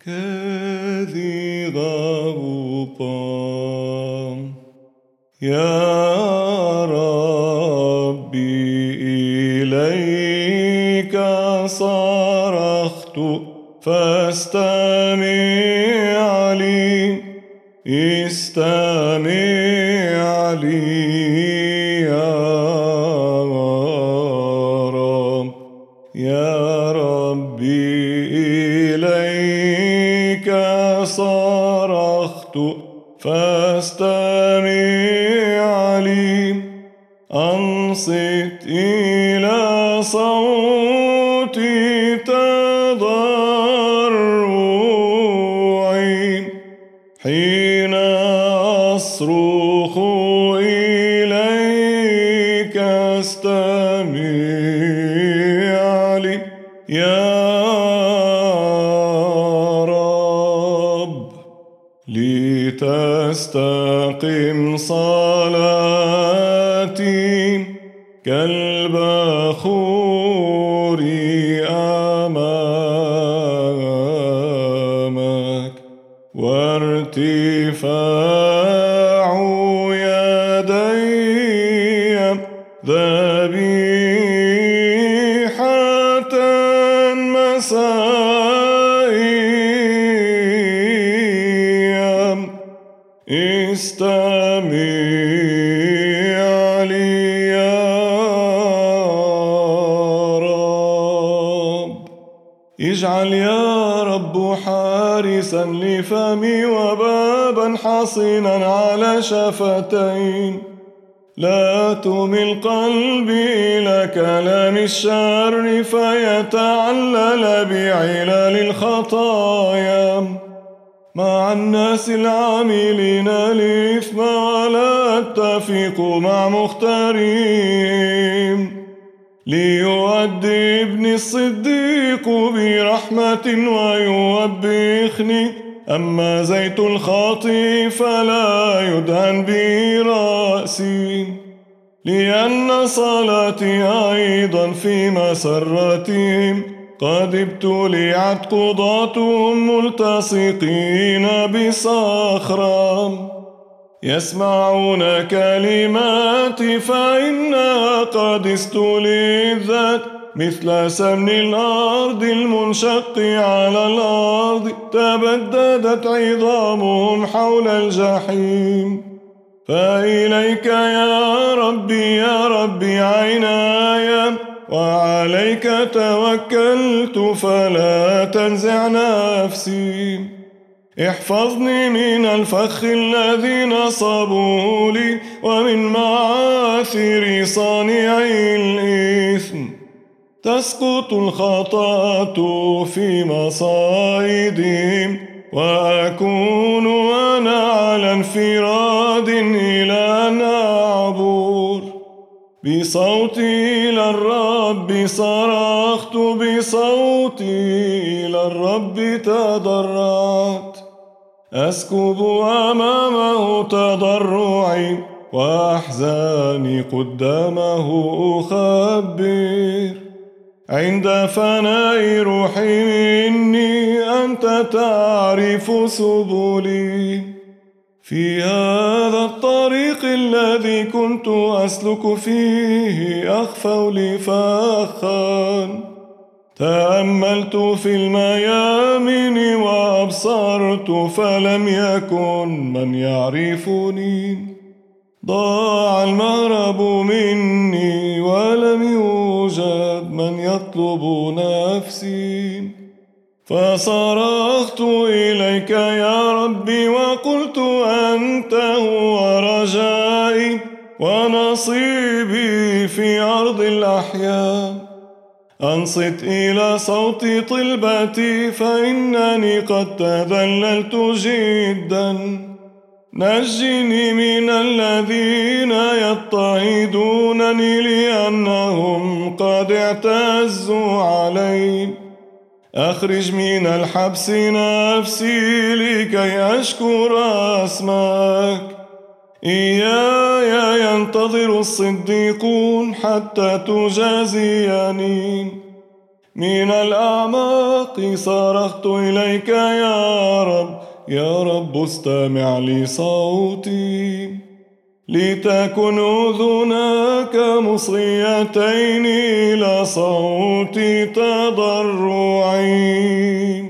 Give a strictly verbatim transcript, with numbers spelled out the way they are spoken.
كذي غضبان يا ربي إليك صرخت فاستمع لي استمع لي يا رب يا ربي إليك صرخت فاستمع لي أنصت إلى صوتي تضرعي حين أصرخ إليك استمع لي يا رب لتستقم صلاتي كالبخور أمامك وارتفاع يدي ذبيحة مسائية استمع لي يا رب اجعل يا رب حارسا لفمي وبابا حصينا على شفتين لا تمل قلبي إلى كلام الشر فيتعلل بعلل الخطايا مع الناس العاملين الإثم ولا أتفق مع مختارين ليؤدبني الصديق برحمة ويوبخني أما زيت الخاطئ فلا يدهن به رأسي لأن صلاتي أيضا في مسرتهم قد ابتلعت قضاتهم ملتصقين بصخرة يسمعون كلماتي فإنها قد استلذت مثل سمن الأرض المنشق على الأرض تبددت عظامهم حول الجحيم فإليك يا ربي يا ربي عيناي وعليك توكلت فلا تنزع نفسي احفظني من الفخ الذي نصبوا لي ومن معاثر صانعي الإثم تسقط الخطاة في مصائدهم وأكون أنا على انفراد إلى أن أعبر بصوتي إلى الرب صرخت بصوتي إلى الرب تضرعت أسكب أمامه تضرعي وأحزاني قدامه أخبر عند فناء روحي مني أنت تعرف سبلي في هذا الطريق الذي كنت أسلك فيه أخفوا لي فخا تأملت في الميامن وأبصرت فلم يكن من يعرفني ضاع المهرب مني ولم يوجد من يطلب نفسي فصرخت إليك يا ربي وقلت أنت هو رجائي ونصيبي في أرض الأحياء أنصت إلى صوت طلبتي فإنني قد تذللت جدا نجني من الذين يضطهدونني لأنهم قد اعتزوا علي أخرج من الحبس نفسي لكي أشكر اسمك إياي ينتظر الصديقون حتى تجازيني من الأعماق صرخت إليك يا رب، يا رب استمع لصوتي، لتكن أذناك مصغيتين إلى صوت تضرعي.